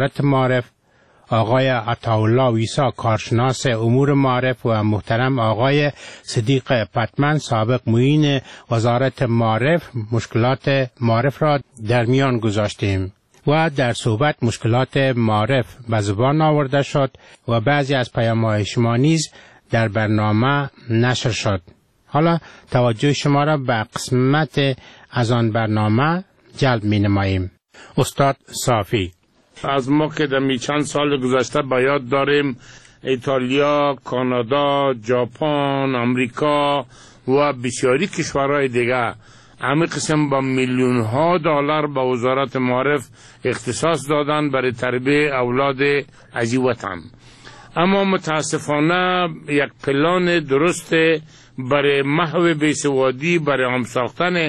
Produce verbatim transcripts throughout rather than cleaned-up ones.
وزارت معارف، آقای عطاالله ویسا کارشناس امور معارف و محترم آقای صدیق پتمن سابق معین وزارت معارف مشکلات معارف را در میان گذاشتیم و در صحبت مشکلات معارف به زبان آورده شد و بعضی از پیام‌های شما نیز در برنامه نشر شد. حالا توجه شما را به قسمت از آن برنامه جلب می نماییم. استاد صافی: از ما که در چند سال گذشته به یاد داریم ایتالیا، کانادا، ژاپن، آمریکا و بسیاری کشورهای دیگه همه قسم با میلیون ها دلار به وزارت معارف اختصاص دادن برای تربیت اولاد از وطن. اما متاسفانه یک پلان درست برای محو بیسوادی، برای هم ساختن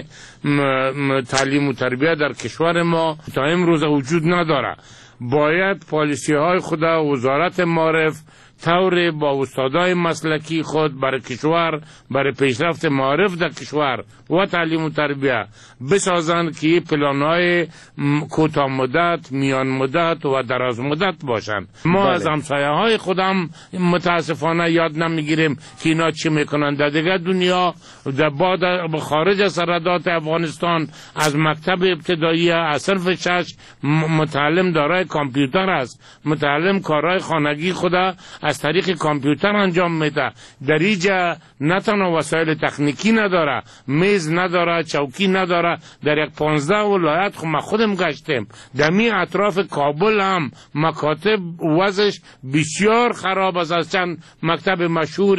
تعلیم و تربیت در کشور ما تا امروز وجود نداره. باید پالیسی های خود وزارت معارف طور با استادای مسلکی خود برای کشور، برای پیشرفت معارف در کشور و تعلیم و تربیت بسازند که پلان‌های کوتاه مدت، میان مدت و دراز مدت باشند. ما بله. از همسایه‌های خودم متاسفانه یاد نمیگیریم که اینا چی میکنند. در دیگه دنیا در بعد خارج از سرحدات افغانستان از مکتب ابتدایی از صنف شش متعلم دارای کامپیوتر است، متعلم کارهای خانگی خود از طریق کامپیوتر انجام میده. در اینجا نه تنها وسایل تکنیکی نداره، میز نداره، چوکی نداره. در یک پانزده ولایت خود ما خودم گشتیم. در می اطراف کابل هم مکاتب وضعش بسیار خراب است. از چند مکتب مشهور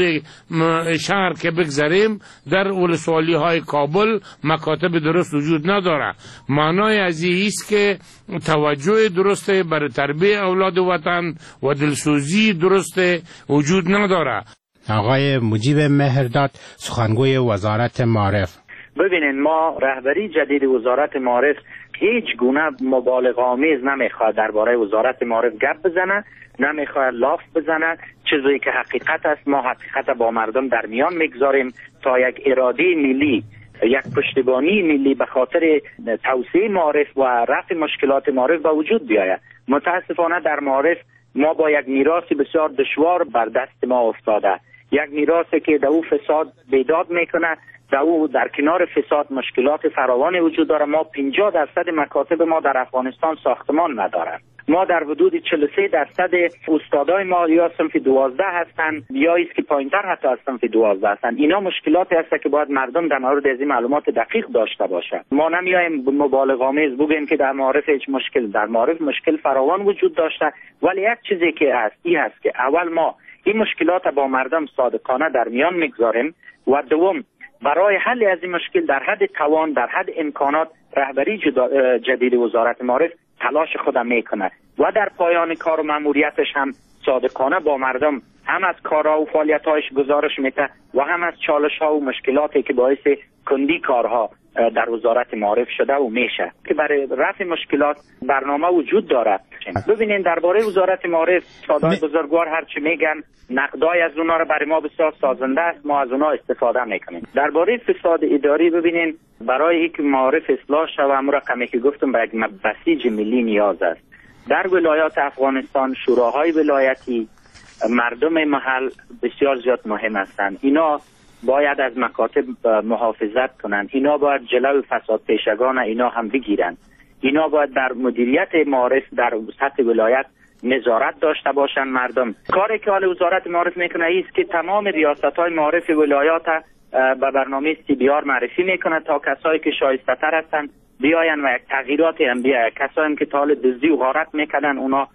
شهر که بگذاریم در ولسوالی های کابل مکاتب درست وجود نداره. معنای از این است که توجه درسته برای تربیت اولاد وطن و دلسوزی درسته وجود نداره. آقای مجیب مهرداد سخنگوی وزارت معارف: ببینید، ما رهبری جدید وزارت معارف هیچ گونه مبالغه آمیز نمیخواد درباره وزارت معارف گپ بزنه، نمیخواد لاف بزنه. چیزی که حقیقت است ما حقیقت با مردم در میان میگذاریم تا یک اراده ملی، یک پشتیبانی ملی به خاطر توسعه معارف و رفع مشکلات معارف به وجود بیاید. متاسفانه در معارف ما با یک میراث بسیار دشوار بر دست ما افتاده، یک میراثی که در او فساد بیداد میکنه، در او در کنار فساد مشکلات فراوان وجود داره. ما پنجاه درصد مکاتب ما در افغانستان ساختمان ندارن. ما در حدود چهل و سه درصد استادای ما یا صنف دوازده هستند یا است که پایینتر حتی از صنف دوازده هستند. اینا مشکلاتی هست که باید مردم در مورد از این معلومات دقیق داشته باشه. ما نمیایم مبالغه آمیز بگیم که در معارف هیچ مشکل، در معارف مشکل فراوان وجود داشته، ولی یک چیزی که هست این هست که اول ما این مشکلات با مردم صادقانه در میان میگذاریم و دوم برای حل از این مشکل در حد توان، در حد امکانات رهبری جدید وزارت معارف تلاش خودم میکنه و در پایان کار و مأموریتش هم صادقانه با مردم هم از کارها و فعالیت‌هایش گزارش میده و هم از چالش‌ها و مشکلاتی که باعث کندی کارها در وزارت معارف شده و میشه که برای رفع مشکلات برنامه وجود داره. ببینین درباره وزارت معارف استادای بزرگوار هر چی میگن نقدای از اونها رو برای ما بسیار سازنده است، ما از اونها استفاده میکنیم. درباره فساد اداری ببینین برای اینکه معارف اصلاح شود هم رقمی که گفتم به یک بسیج ملی نیاز است. در ولایات افغانستان شوراهای ولایتی، مردم محل بسیار زیاد مهم هستند. اینا باید از مکاتب محافظت کنند، اینا باید جلو فساد پیشگان اینا هم بگیرند، اینا باید در مدیریت معارف در سطح ولایت نظارت داشته باشند. مردم کاری که حال وزارت معارف میکنه است که تمام ریاست‌های معارف ولایات به برنامه سی بی آر معرفی میکنه تا کسایی که شایسته تر هستند بیاین و یک تغییراتی هم بیاید. کسایی که تا حال دزدی و غارت میکنن اونا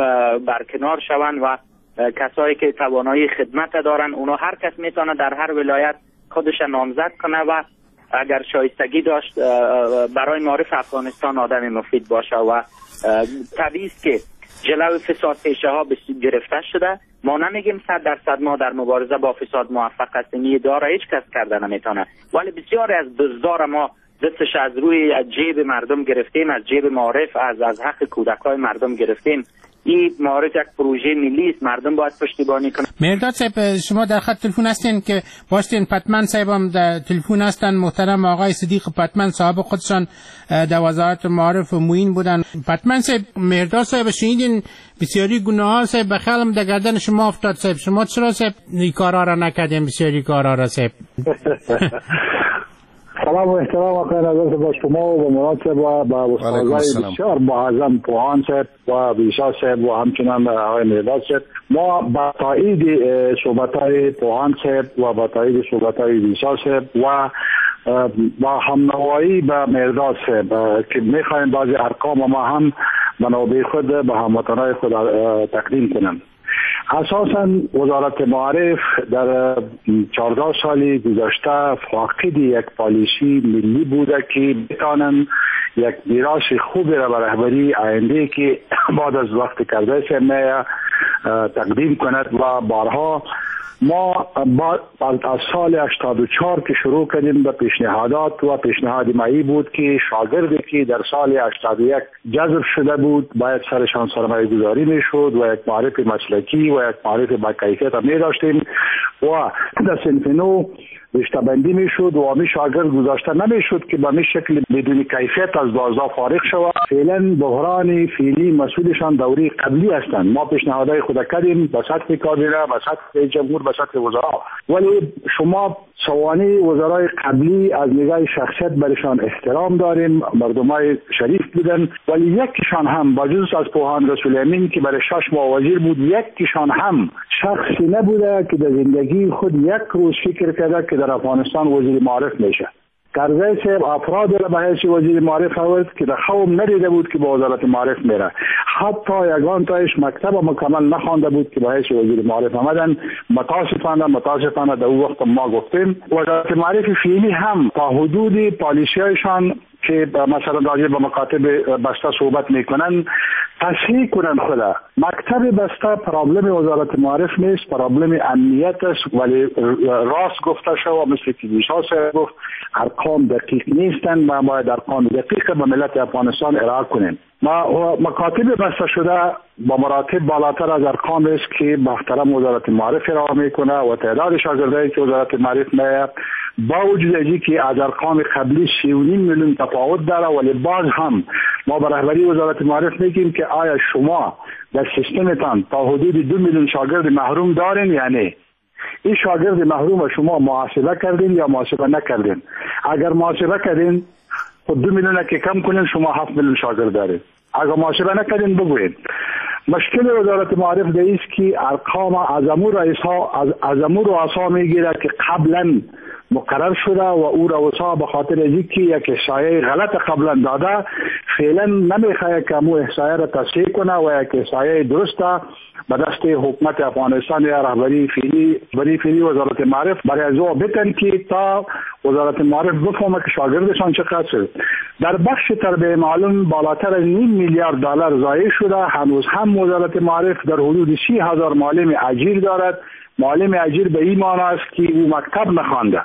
برکنار شوند و کسایی که توانایی خدمت دارن اونا هر کس میتونه در هر ولایت خودش نامزد کنه و اگر شایستگی داشت برای معارف افغانستان آدم مفید باشه و طبیعی است که جلو فساد پیشه ها گرفته شده. ما نمیگیم صد درصد ما در مبارزه با فساد موفق هستیم، یه داره هیچ کس کرده نمیتونه، ولی بسیاری از دزدار ما دستش از روی جیب مردم گرفتیم، از جیب معارف، از از حق کودکای مردم گرفتیم این معارف یک پروژه ملی است، مردم باید پشتیبانی کنند. مرداد صاحب شما در خط تلفن هستین که باشتین پتمن صاحب هم در تلفن هستن، محترم آقای صدیق پتمن صاحب خودشان در وزارت معارف و معین بودن. پتمن صاحب مرداد صاحب شنیدین بسیاری گناه صاحب بخیالم در گردن شما افتاد صاحب، شما چرا صاحب این کارا را نکردین بسیاری کارا را صاحب؟ سلام و احترام آقای نظر با شما و با مراد صاحب و با استادای بسیار معظم پوهان صاحب و ویشا صاحب و همچنان آقای مرداد صاحب. ما با تایید صحبت‌های پوهان صاحب و با تایید صحبت‌های ویشا صاحب و با همنوایی با مرداد صاحب که می‌خوایم بعضی ارقام ما هم منابع خود به هموطنان خود تقدیم کنم. اساساً وزارت معارف در چهارده سالی گذشته فاقد یک پالیسی ملی بوده که بتانن یک میراث خوبی را به رهبری آینده که بعد از وقت کرده سرمایه تقدیم کند و بارها ما از سال هشتاد و چهار که شروع کردیم به پیشنهادات و پیشنهاد مایی بود که شاگردی که در سال هشتاد و یک جذب شده بود باید سرشان سرمایه گذاری می شد و یک معرف مسلکی و یک معرف با کیفیت می داشتیم و در صنف نو رشته بندی می شد و همی شاگرد گذاشته نمی شد که به می شکل بدون کیفیت از بازار فارغ شود. فعلا بحران فعلی مسئولشان دوری قبلی هستند. ما پیشنهادهای خود کردیم به سطح کابینه، به سطح جمهور، به سطح وزرا، ولی شما سوانه وزرای قبلی از نگاه شخصیت برشان احترام داریم، مردمای شریف بودن، ولی یکیشان هم با جزء از پوهان رسول امین که برای شش ماه وزیر بود، یکیشان هم شخصی نبوده که در زندگی خود یک روز فکر کرده که در افغانستان وزیر معارف میشه. کرزی صاحب افراد را به حیث وزیر معارف آورد که در خواب ندیده بود که به وزارت معارف میره. حتی یگان تایش مکتب مکمل نخوانده بود که به حیث وزیر معارف آمدن. متاسفانه متاسفانه در اون وقت ما گفتیم وزارت معارف فعلی هم تا حدود پالیسی‌هایشان که مثلا راجع به مکاتب بسته صحبت میکنن تصحیح کنن خدا. مکتب بسته پرابلم وزارت معارف نیست، پرابلم امنیت است، ولی راست گفته شو مثل که ویشا صاحب گفت ارقام دقیق نیستن. ما باید ارقام دقیق به ملت افغانستان ارائه کنیم. ما مکاتب بسته شده با مراتب بالاتر از ارقام است که محترم وزارت معارف ارائه میکنه و تعداد شاگردایی که وزارت معارف میه با وجود ازی که از ارقام قبلی سی و نیم میلیون تفاوت داره، ولی باز هم ما به رهبری وزارت معارف میگیم که آیا شما در سیستمتان تا حدود دو میلیون شاگرد محروم دارین یا نه؟ این شاگرد محروم شما محاسبه کردین یا محاسبه نکردین؟ اگر محاسبه کردین خود دو میلیون که کم کنین شما هفت میلیون شاگرد دارین. اگر محاسبه نکردین بگوین. مشکل وزارت معارف ده است که ارقام از امور رئیس‌ها از امور رؤسا میگیره که قبلا مقرر شده و او رؤسا به خاطر اینکه یک احصایه غلط قبلا داده فعلا نمیخواد که مو احصایه را تصحیح کنه و یک احصایه درسته به دست حکومت افغانستان یا رهبری فعلی بری فعلی وزارت معارف برای از او بتن که تا وزارت معارف بفهمه که شاگردشان چقدر شد. در بخش تربیه معلم بالاتر از نیم میلیارد دلار ضایع شده. هنوز هم وزارت معارف در حدود سی هزار معلم اجیر دارد. معلم اجیر به این معنی است که او مکتب نخوانده.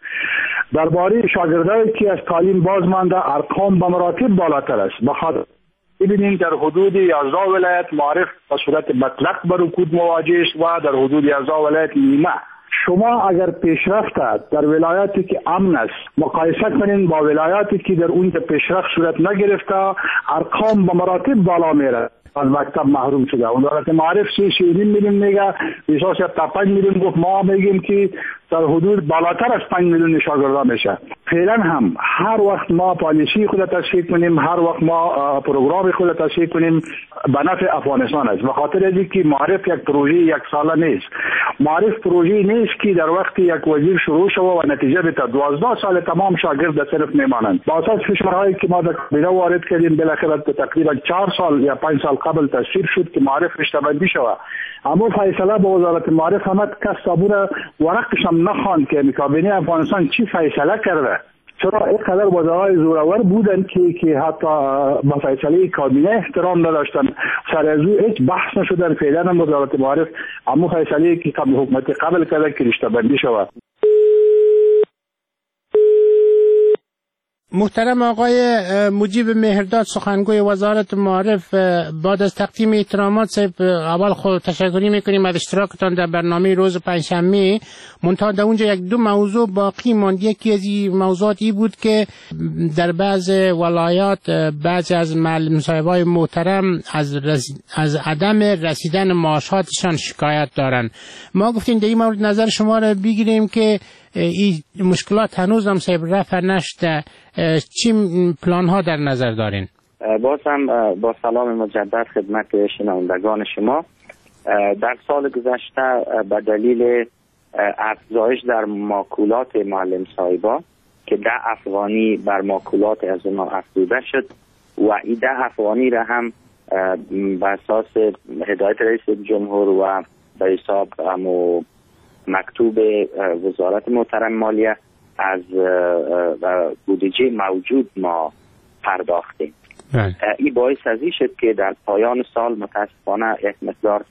درباره شاگردایی که از تعلیم باز مانده ارقام به مراتب بالاتر است. بخاطر ببینید در حدود یازده ولایت معارف به صورت مطلق به رکود مواجه است و در حدود یازده ولایت نیمه. شما اگر پیشرفت در ولایاتی که امن است مقایسه کنین با ولایاتی که در اون پیشرفت صورت نگرفته ارقام به مراتب بالا میره. از مکتب محروم شده. وزارت معارف سی سی نیم میلیون میگه، ویشا صاحب تا پنج میلیون گفت. ما میگیم که در حدود بالاتر از پنج میلیون شاگردان میشه. فعلا هم هر وقت ما پالیسی خود تصحیح کنیم، هر وقت ما پروگرام خود تصحیح کنیم به نفع افغانستان است. به خاطر اینکه معارف یک پروژه یک ساله نیست. معارف پروژه نیست که در وقت یک وزیر شروع شود و نتیجه بده. دوازده سال تمام شاگرد در صرف میمانند. با اساس فشارهایی که ما در کابینه وارد کردیم بالاخره تقریبا چهار سال یا پنج سال قبل تصویب شد که معارف رشته بندی شود. اما فیصله با وزارت معارف آمد کس تابون ورقش هم نخواند که کابینه افغانستان چی فیصله کرده. چرا اینقدر وزرای زورآور بودن که که حتی با فیصله کابینه احترام نداشتن. سر از او هیچ بحث نشدن. فعلا هم وزارت معارف اما فیصله که قبل حکومت قبل کرده که رشته بندی شود. محترم آقای مجیب مهرداد، سخنگوی وزارت معارف، بعد از تقدیم احترامات صاحب اول خود تشکری میکنیم از اشتراکتان در برنامه روز پنجشنبه. منتها در اونجا یک دو موضوع باقی ماند. یکی از این موضوعاتی بود که در بعض ولایات بعضی از معلم صاحبای محترم از رس... از عدم رسیدن معاشاتشان شکایت دارن. ما گفتیم در این مورد نظر شما را بگیریم که این مشکلات هنوز هم صاحب رفع نشده. چی پلان ها در نظر دارین؟ باز هم با سلام مجدد خدمت شنوندگان شما. در سال گذشته به دلیل افزایش در ماکولات معلم صاحبا که ده افغانی بر ماکولات از اونا افزوده شد و این ده افغانی را هم به اساس هدایت رئیس جمهور و به حساب مکتوب وزارت محترم مالیه از بودجه موجود ما پرداختیم. این باعث از این شد که در پایان سال متاسفانه یک مقدار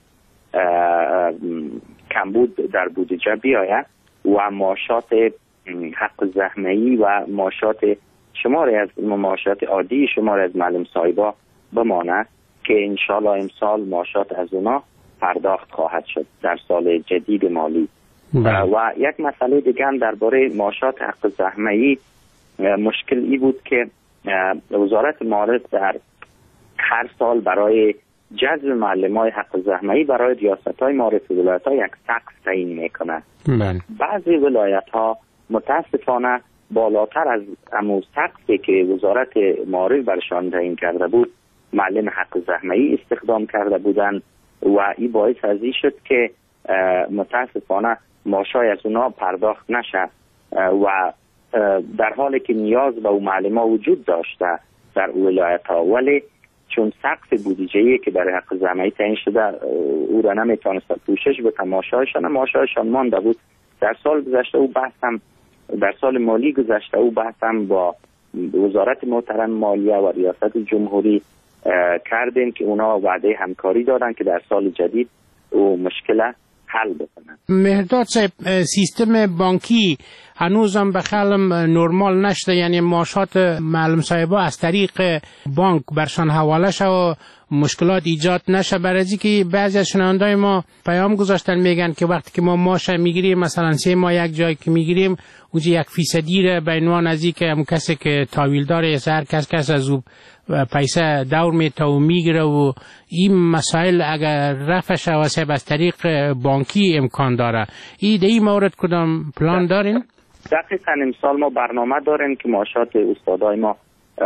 کمبود در بودجه بیاید و معاشات حق زحمه‌ای و معاشات شماری از معاشات عادی شماری از معلم صاحبا بمانه که انشالله امسال معاشات از اونا پرداخت خواهد شد در سال جدید مالی. و یک مسئله دیگه هم درباره معاشات حق زحمه‌ای مشکل ای بود که وزارت معارف در هر سال برای جذب معلمای حق زحمه‌ای برای ریاست‌های معارف ولایت‌ها یک سقف تعیین میکنه. بعضی ولایت‌ها متاسفانه بالاتر از همون سقفی که وزارت معارف برشان تعیین کرده بود معلم حق زحمه‌ای استخدام کرده بودند و این باعث از این شد که متاسفانه معاشای از اونا پرداخت نشه و در حالی که نیاز به اون معلم‌ها وجود داشته در ولایت‌ها، ولی چون سقف بودجه‌ای که برای حق زحمه‌ای تعیین شده او را نمیتونست پوشش بده، معاشایشان معاشایشان مانده بود. در سال گذشته او بحثم در سال مالی گذشته او بحثم با وزارت محترم مالیه و ریاست جمهوری کردیم که اونا وعده همکاری دادن که در سال جدید او مشکل حل بکنن. مهرداد صاحب، سیستم بانکی هنوز هم به خلم نرمال نشده، یعنی معاشات معلم صاحبا از طریق بانک برشان حواله شه و مشکلات ایجاد نشه. برای از اینکه بعضی از شنوندای ما پیام گذاشتن میگن که وقتی که ما ماش میگیریم، مثلا سه ماه یک جایی که میگیریم اونجا یک فیصدی را به عنوان از اینکه اون کسی که تاویل داره هر کس کس از او پیسه دور میته و میگیره و این مسائل اگر رفع شود از طریق بانکی امکان داره. این در این مورد کدام پلان دارین؟ دقیقاً امسال ما برنامه داریم که معاشات استادای ما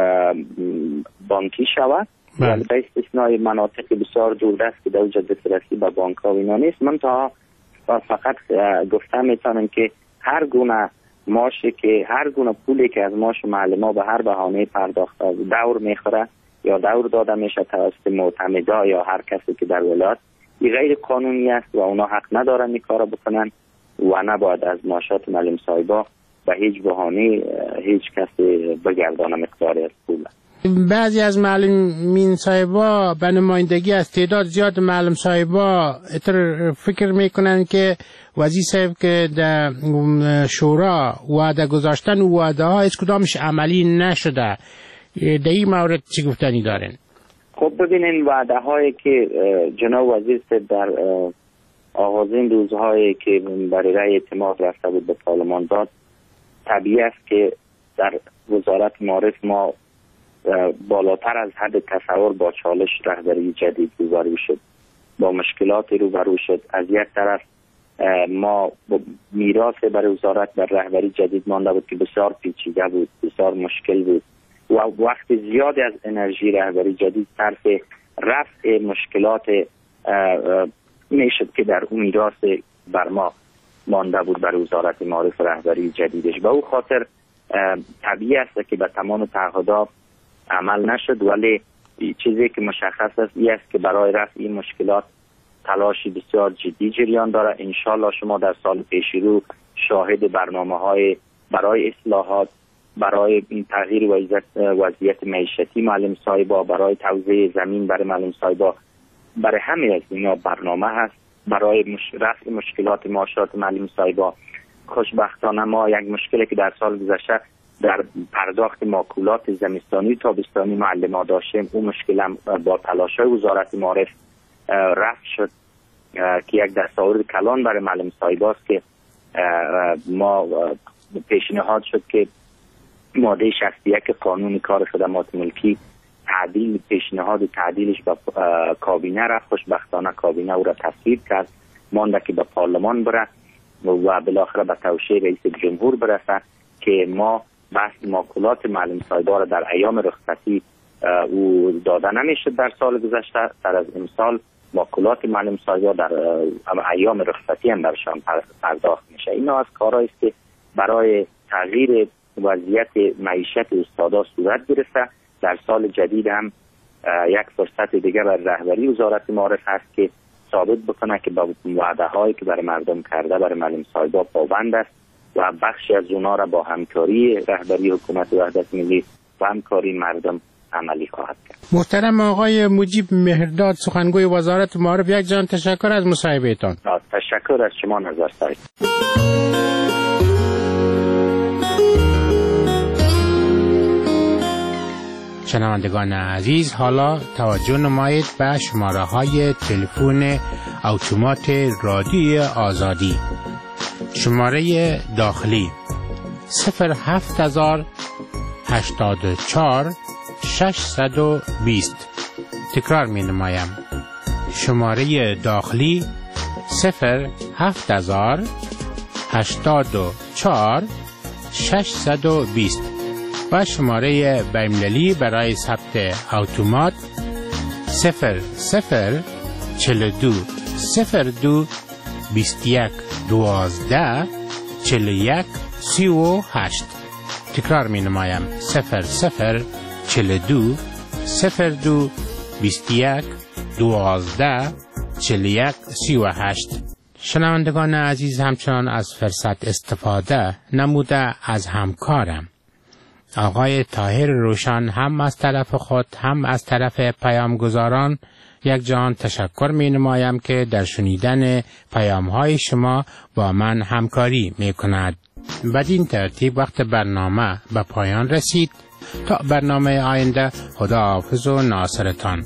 بانکی شود، ولی به استثنای مناطق بسیار دوردست که در اونجا دسترسی به بانک ها و اینا نیست. من تا فقط گفتم میتونم که هر گونه ماشی که هر گونه پولی که از ماش معلم به هر بهانه پرداخت دور میخوره یا دور داده میشه توسط معتمدا یا هر کسی که در ولایت، این غیر قانونی است و اونا حق ندارن این کارو بکنن و نباید از معاشات معلم صاحبا به هیچ بهانه هیچ کسی بگردانه مقداری از پول. بعضی از معلمین صاحبا به نمایندگی از تعداد زیاد معلم صاحبا فکر میکنن که وزیر صاحب که در شورا وعده گذاشتن و وعده ها هیچ کدامش عملی نشده. در این مورد چی گفتنی دارین؟ خب ببینین، وعده هایی که جناب وزیر صاحب در آغازین روزهایی که برای رأی اعتماد رفته بود به پارلمان داد، طبیعی است که در وزارت معارف ما بالاتر از حد تصور با چالش رهبری جدید روبرو شد، با مشکلات روبرو شد. از یک طرف ما میراث برای وزارت در رهبری جدید مانده بود که بسیار پیچیده بود، بسیار مشکل بود و وقت زیادی از انرژی رهبری جدید صرف رفع مشکلات میشد که در اون میراث بر ما مانده بود برای وزارت معارف رهبری جدیدش. به او خاطر طبیعی است که به تمام تعهدات عمل نشد، ولی چیزی که مشخص است این است که برای رفع این مشکلات تلاشی بسیار جدی جریان داره. انشالله شما در سال پیش رو شاهد برنامه های برای اصلاحات، برای تغییر وضعیت معیشتی معلم صاحبا، برای توزیع زمین برای معلم صاحبا، برای همه از اینا برنامه هست. برای مش... رفع مشکلات معاشات معلم صاحبا، خوشبختانه ما یک مشکلی که در سال گذشته در پرداخت ماکولات زمستانی تابستانی معلم ها داشتیم. اون مشکل هم با تلاش های وزارت معارف رفع شد که یک دستاورد کلان برای معلم صاحباست که ما پیشنهاد شد که ماده شصت و یک قانون کار خدمات ملکی تعدیل پیشنهاد تعدیلش به کابینه رفت. خوشبختانه کابینه او را تصویب کرد، مانده که به پارلمان بره و بالاخره به توشیح رئیس جمهور برسه که ما بحث ماکولات معلم صاحبا را در ایام رخصتی او داده نمیشد. در سال گذشته سر از امسال ماکولات معلم صاحبا در ایام رخصتی هم برشان پرداخت میشه. اینا از کارهایی است که برای تغییر وضعیت معیشت استادا صورت گرفته. در سال جدید هم یک فرصت دیگه بر رهبری وزارت معارف هست که ثابت بکنه که با وعده هایی که برای مردم کرده برای معلم صاحبا پابند است و بخشی از اونا را با همکاری رهبری حکومت وحدت ملی و همکاری مردم عملی خواهد کرد. محترم آقای مجیب مهرداد، سخنگوی وزارت معارف، یک جان تشکر از مصاحبهتان. تشکر از شما نظر سایت. شنوندگان عزیز، حالا توجه نمایید به شماره های تلفن اتومات رادیوی آزادی. شماره داخلی صفر هفت هزار هشتاد و چهار ششصد و بیست. تکرار می نمایم. شماره داخلی صفر هفت هزار هشتاد و چهار ششصد و بیست و شماره بین‌المللی برای ثبت اتومات صفر صفر چهل و دو صفر دو بیست و یک دوازده چهل و یک سی و هشت. تکرار می نمایم. صفر صفر چهل و دو صفر دو بیست و یک دوازده چهل و یک سی و هشت. شنوندگان عزیز، همچنان از فرصت استفاده نموده از همکارم آقای طاهر روشن هم از طرف خود هم از طرف پیامگزاران یک جان تشکر می نمایم که در شنیدن پیام های شما با من همکاری می کند. بدین ترتیب وقت برنامه به پایان رسید. تا برنامه آینده، خدا حافظ و ناصرتان.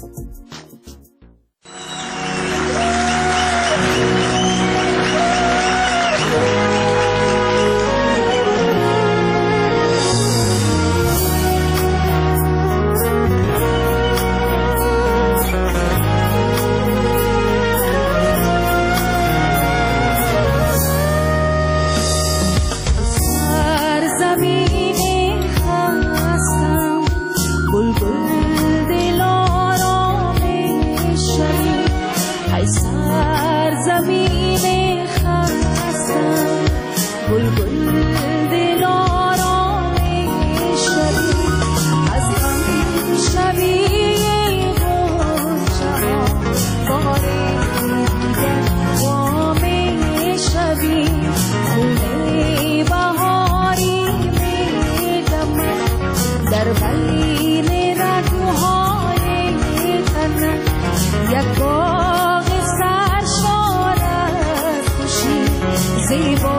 زیبا